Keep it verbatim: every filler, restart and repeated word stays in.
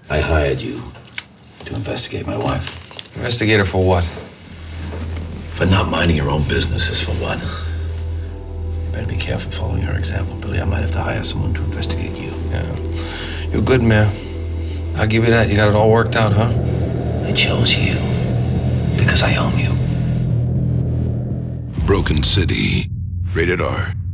I hired you to investigate my wife. Investigate her for what? For not minding your own business is for what? You better be careful following her example, Billy. I might have to hire someone to investigate you. Yeah. You're good, man. I'll give you that. You got it all worked out, huh? I chose you because I own you. Broken City. Rated R.